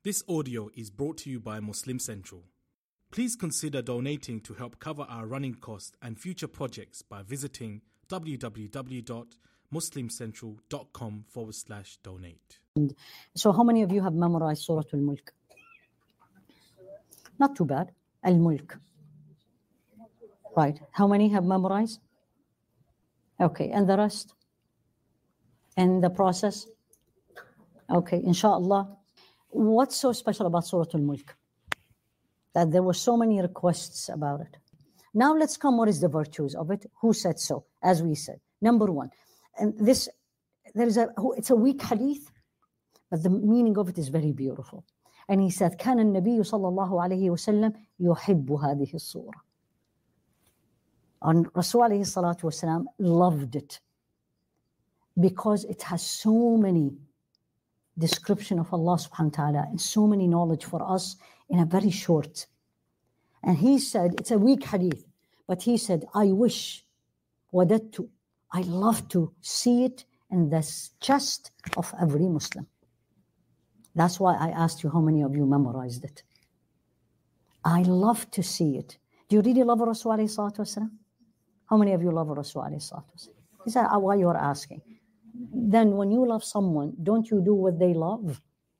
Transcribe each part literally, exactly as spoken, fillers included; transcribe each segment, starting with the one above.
This audio is brought to you by Muslim Central. Please consider donating to help cover our running costs and future projects by visiting www.muslimcentral.com forward slash donate. So how many of you have memorized Surah Al-Mulk? Not too bad. Al-Mulk. Right. How many have memorized? Okay. And the rest? And the process? Okay. Inshallah. What's so special about Surah Al-Mulk? That there were so many requests about it. Now let's come, what is the virtues of it? Who said so? As we said. Number one. And this, there is a, it's a weak hadith, but the meaning of it is very beautiful. And he said, كان النبي صلى الله عليه وسلم يحب هذه الصورة. And Rasul alayhi salatu wasalam loved it because it has so many description of Allah subhanahu wa ta'ala and so many knowledge for us in a very short. And he said, it's a weak hadith, but he said, I wish, wadattu, I love to see it in the chest of every Muslim. That's why I asked you how many of you memorized it. I love to see it. Do you really love Rasul alayhi salatu wasalam? How many of you love Rasul alayhi salatu wasalam? Is that why you are asking? Then when you love someone, don't you do what they love?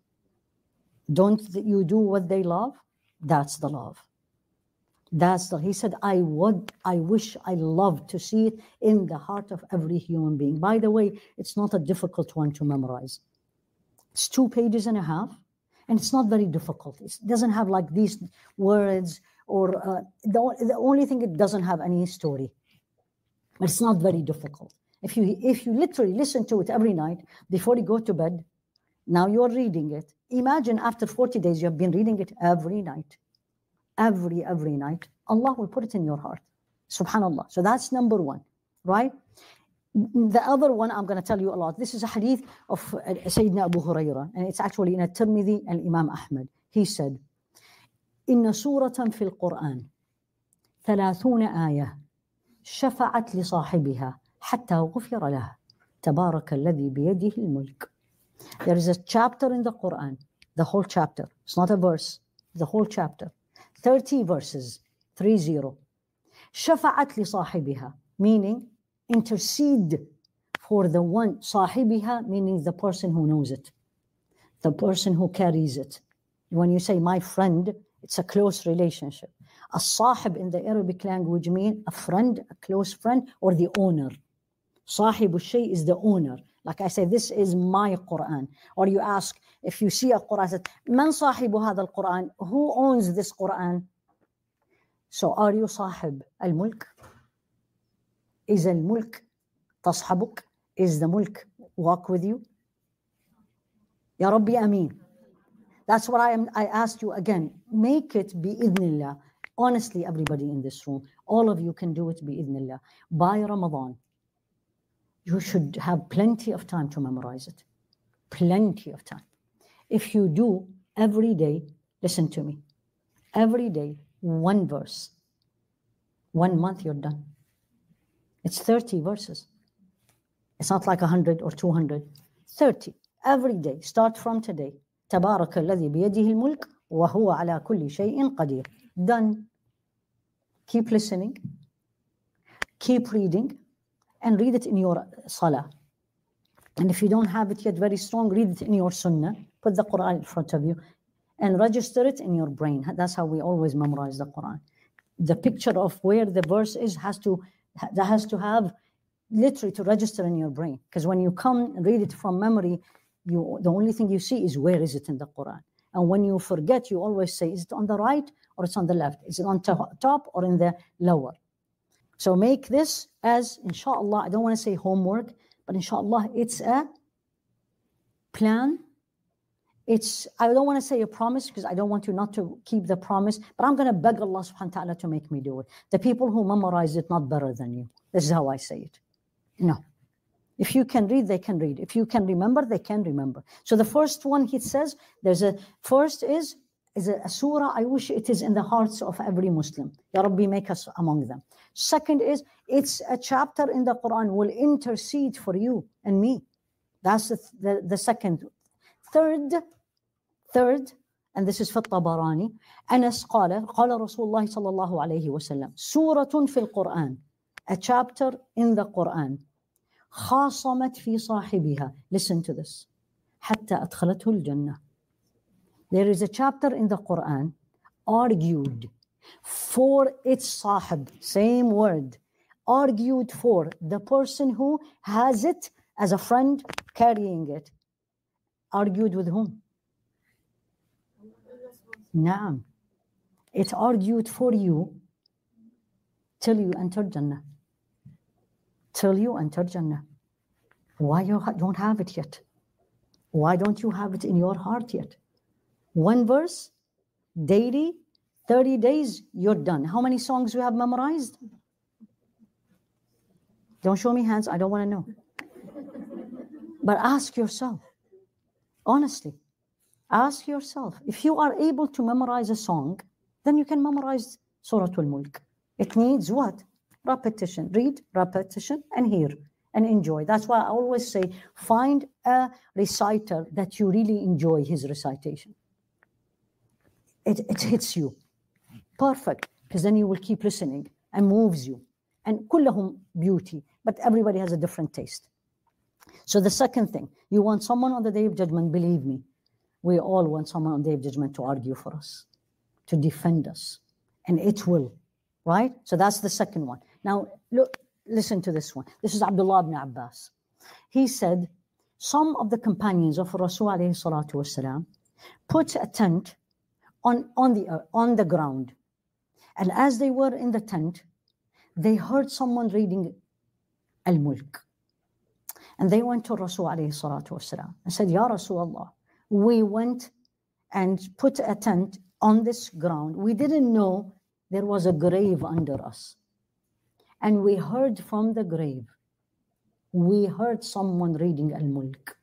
Don't you do what they love? That's the love. That's the, he said, I would, I wish, I love to see it in the heart of every human being. By the way, it's not a difficult one to memorize. It's two pages and a half, and it's not very difficult. It doesn't have like these words, or uh, the, the only thing, it doesn't have any story. But it's not very difficult. If you if you literally listen to it every night before you go to bed, now you are reading it. Imagine after forty days you have been reading it every night. Every, every night. Allah will put it in your heart. Subhanallah. So that's number one, right? The other one I'm going to tell you a lot. This is a hadith of Sayyidina Abu Hurairah, and it's actually in At-Tirmidhi and Imam Ahmad. He said, إن سورة في القرآن ثلاثون آية شفعت لصاحبها حتى غفر له تبارك الذي بيده الملك. There is a chapter in the Quran, the whole chapter. It's not a verse, the whole chapter. thirty verses, three zero. شفعت لصاحبها, meaning intercede for the one, صاحبها, meaning the person who knows it, the person who carries it. When you say my friend, it's a close relationship. A sahib in the Arabic language means a friend, a close friend, or the owner. Sahib al-shay is the owner. Like I say, this is my Quran. Or you ask, if you see a Quran, said, Man sahibu hadha al-Quran? Who owns this Quran? So are you sahib al-mulk? Is al-mulk tashabuk? Is the mulk walk with you? Ya Rabbi Ameen. That's what I am. I asked you again. Make it bi-idhnillah. Honestly, everybody in this room, all of you can do it bi-idhnillah. By Ramadan, you should have plenty of time to memorize it. Plenty of time. If you do every day, listen to me, every day, one verse, one month you're done. It's thirty verses. It's not like one hundred or two hundred. thirty. Every day. Start from today. تبارك الذي بيده الملك وهو على كل شيء قدير. Done. Keep listening. Keep reading. And read it in your salah. And if you don't have it yet very strong, read it in your sunnah. Put the Quran in front of you and register it in your brain. That's how we always memorize the Quran. The picture of where the verse is has to, that has to have literally to register in your brain. Because when you come and read it from memory, you the only thing you see is where is it in the Quran. And when you forget, you always say, is it on the right or it's on the left? Is it on to- top or in the lower? So make this as, inshallah, I don't want to say homework, but inshallah, it's a plan. It's, I don't want to say a promise because I don't want you not to keep the promise, but I'm going to beg Allah subhanahu wa ta'ala to make me do it. The people who memorize it, not better than you. This is how I say it. No. If you can read, they can read. If you can remember, they can remember. So the first one, he says, there's a, first is, is a, a surah, I wish it is in the hearts of every Muslim. Ya Rabbi, make us among them. Second is, it's a chapter in the Quran will intercede for you and me. That's the, the, the second. Third, third, and this is في الطبراني. أنس قال قال رسول الله صلى الله عليه وسلم سورة في القرآن, a chapter in the Quran, خاصمت في صاحبها, listen to this, حتى أدخلته الجنة. There is a chapter in the Quran argued for its sahib, same word, argued for the person who has it as a friend carrying it. Argued with whom? Naam. It argued for you till you enter Jannah. Till you enter Jannah. Why you don't have it yet? Why don't you have it in your heart yet? One verse, daily, thirty days, you're done. How many songs you have memorized? Don't show me hands, I don't want to know. But ask yourself, honestly, ask yourself, if you are able to memorize a song, then you can memorize Surah Al-Mulk. It needs what? Repetition. Read, repetition, and hear, and enjoy. That's why I always say, find a reciter that you really enjoy his recitation. It, it hits you. Perfect, because then you will keep listening and moves you. And kullahum beauty, but everybody has a different taste. So the second thing, you want someone on the Day of Judgment, believe me, we all want someone on the Day of Judgment to argue for us, to defend us, and it will, right? So that's the second one. Now, look, listen to this one. This is Abdullah ibn Abbas. He said, some of the companions of Rasul alayhi salatu wasalam put a tent on, on, the, uh, on the ground. And as they were in the tent, they heard someone reading Al-Mulk. And they went to Rasul alayhi salatu wasalam and said, Ya Rasulullah, we went and put a tent on this ground. We didn't know there was a grave under us. And we heard from the grave, we heard someone reading Al-Mulk.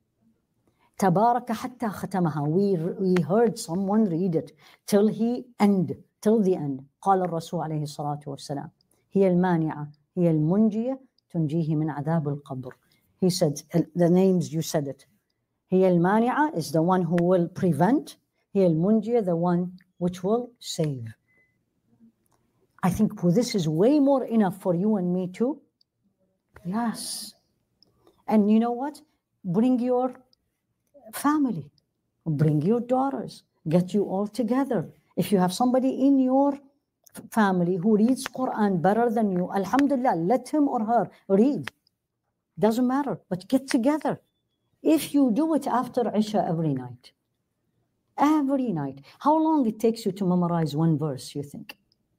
Tabaraka hatta khatamaha. We, we heard someone read it till he end, till the end. قال الرسول عليه الصلاة والسلام هي المانعة هي المنجية تنجيه من عذاب القبر. He said, the names you said it. هي المانعة is the one who will prevent. هي المنجية, the one which will save. I think well, this is way more enough for you and me too. Yes. And you know what? Bring your family. Bring your daughters. Get you all together. If you have somebody in your family who reads Quran better than you, alhamdulillah, let him or her read. Doesn't matter, but get together. If you do it after Isha every night, every night, how long it takes you to memorize one verse, you think?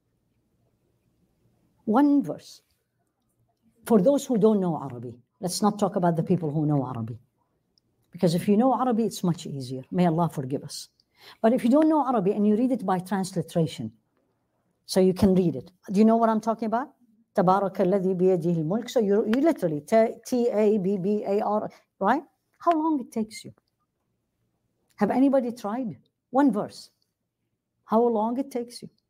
One verse. For those who don't know Arabic, let's not talk about the people who know Arabic. Because if you know Arabic, it's much easier. May Allah forgive us. But if you don't know Arabic and you read it by transliteration, so you can read it. Do you know what I'm talking about? تبارك الذي بيده الملك. So you, you literally, T A B B A R, right? How long it takes you? Have anybody tried? One verse. How long it takes you?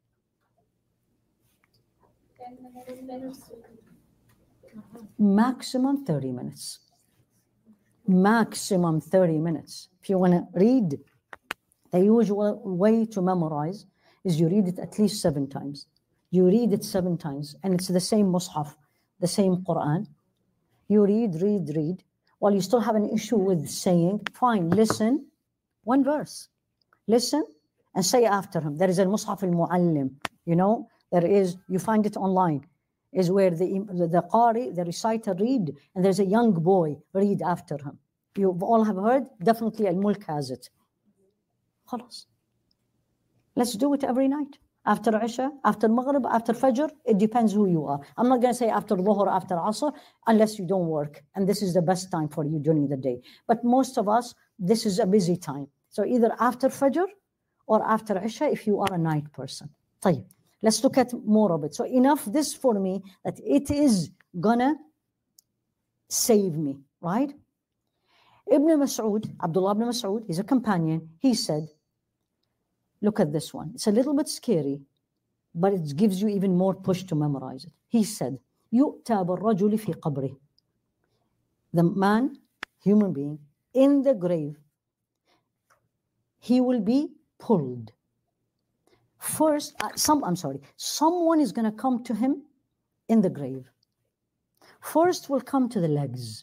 Maximum thirty minutes. Maximum thirty minutes. If you want to read, the usual way to memorize is you read it at least seven times. You read it seven times, and it's the same mushaf, the same Quran. You read, read, read. While you still have an issue with saying, fine, listen, one verse. Listen and say after him. There is a mushaf al-muallim, you know, there is, you find it online, is where the, the, the qari, the reciter read, and there's a young boy read after him. You all have heard, definitely Al-Mulk has it. Khalas. Let's do it every night. After Isha, after Maghrib, after Fajr, it depends who you are. I'm not going to say after Dhuhr, after Asr, unless you don't work. And this is the best time for you during the day. But most of us, this is a busy time. So either after Fajr or after Isha if you are a night person. طيب. Let's look at more of it. So enough this for me that it is gonna save me, right? Ibn Mas'ud, Abdullah ibn Mas'ud, he's a companion. He said, look at this one. It's a little bit scary, but it gives you even more push to memorize it. He said, يُؤْتَى بِالرَّجُلِ فِي قَبْرِهِ. The man, human being, in the grave, he will be pulled. First, uh, some, I'm sorry, someone is going to come to him in the grave. First will come to the legs.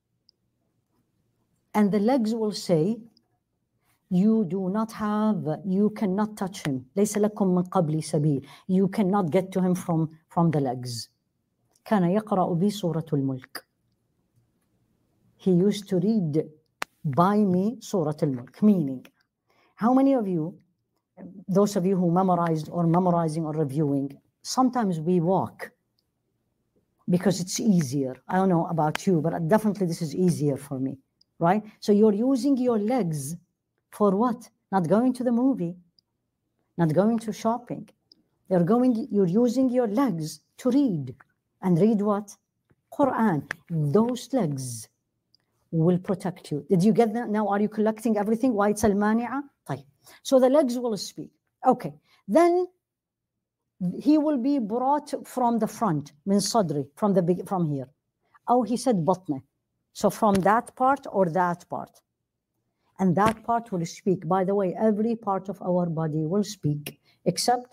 And the legs will say, you do not have, you cannot touch him. ليس لكم من قبل سبيل. You cannot get to him from, from the legs. كان يقرأ بي سورة الملك. He used to read by me Surah Al-Mulk, meaning, how many of you, those of you who memorized or memorizing or reviewing, sometimes we walk because it's easier. I don't know about you, but definitely this is easier for me, right? So you're using your legs for what? Not going to the movie, not going to shopping. You're going, you're using your legs to read. And read what? Quran. Those legs will protect you. Did you get that? Now, are you collecting everything? Why it's al-mani'a? طيب. So the legs will speak. Okay. Then he will be brought from the front, min sadri, from the from here. Oh, he said batne. So from that part or that part. And that part will speak. By the way, every part of our body will speak, except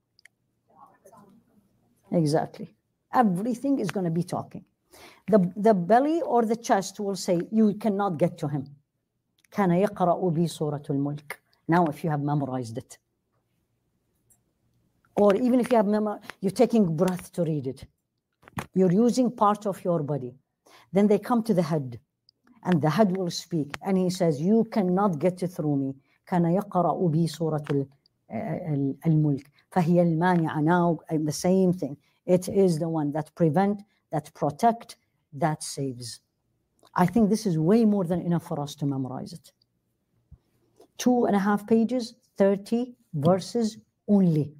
exactly. Everything is going to be talking. The, the belly or the chest will say, you cannot get to him. كان يقرأ بي سورة الملك. Now, if you have memorized it. Or even if you have memorized, you're taking breath to read it. You're using part of your body. Then they come to the head. And the head will speak. And he says, you cannot get through me. كان يقرأ بي سورة الملك. فهي المانعة. Now, the same thing. It is the one that prevent, that protect, that saves. I think this is way more than enough for us to memorize it. Two and a half pages, thirty verses only.